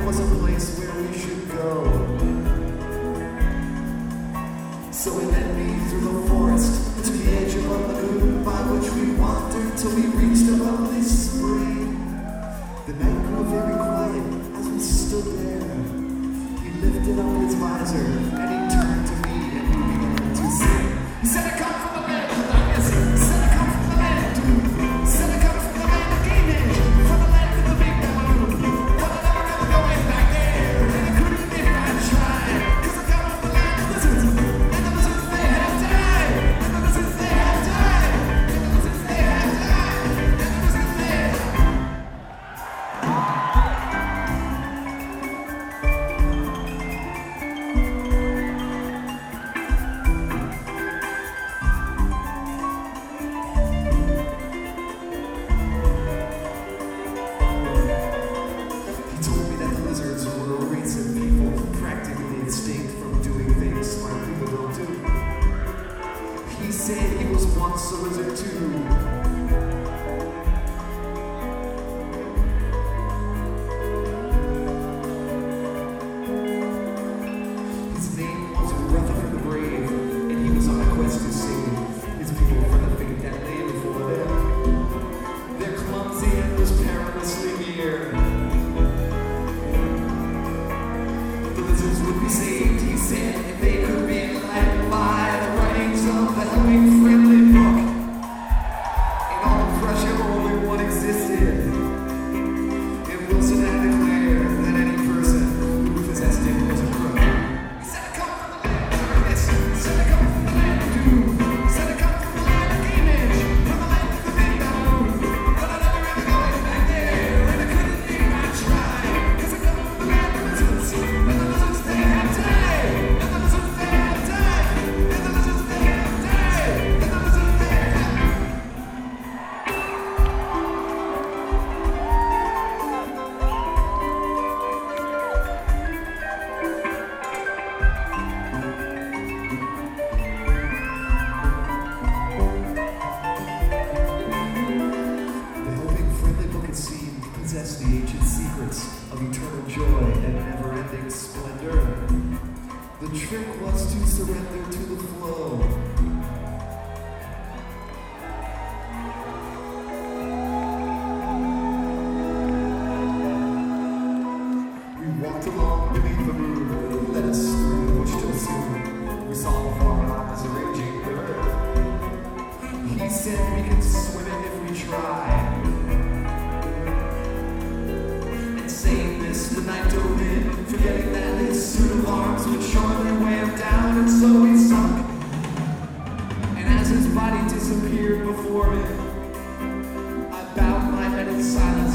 there was a place where we should go. So we led me through the forest to the edge of a lagoon by which we wandered till we reached a lovely spring. The night grew very quiet as we stood there. He lifted up his visor and he turned to me and we began to sing. He said, I come from the land of darkness. He said, I come from the land of doom. He said, I come from the land of Ganesh, from the land of the big balloon. But I never ever going back there, and I couldn't if I tried. 'Cause I come from the land of lizards, and the lizards they have died, and the lizards they have died, and the lizards they have died, and the lizards they have died. He said he was once a lizard too. His name was Rutherford the Brave, and he was on a quest to save his people from the fate that lay before them. Their clumsy end was perilously near. The lizards would be saved, he said, if they could be enlightened by the writings of the helping friendly book. In all of Russia, only one existed. And Wilson had declared that any person who possessed it was a crook. He said, I come from the land of darkness. He said, I come from the land of doom. He said, I come from the land of Ganesh, from the land of the big balloon. But I never ever going back there, and I couldn't even try. 'Cause I come from the land of lizards, and the lizards they have died, and the lizards they have died, and the lizards they have died, and the lizards they have died. The helping friendly book, it seemed, possessed the ancient secrets of eternal joy and never-ending splendor. The trick was to surrender to the flow. We walked along beneath the moon, led us through the bush till soon we saw the far eyes a raging river. He said we can swim it if we try. And saying this, the night dove in, forgetting that his suit of arms would surely weigh him down, and so he sunk. And as his body disappeared before him, I bowed my head in silence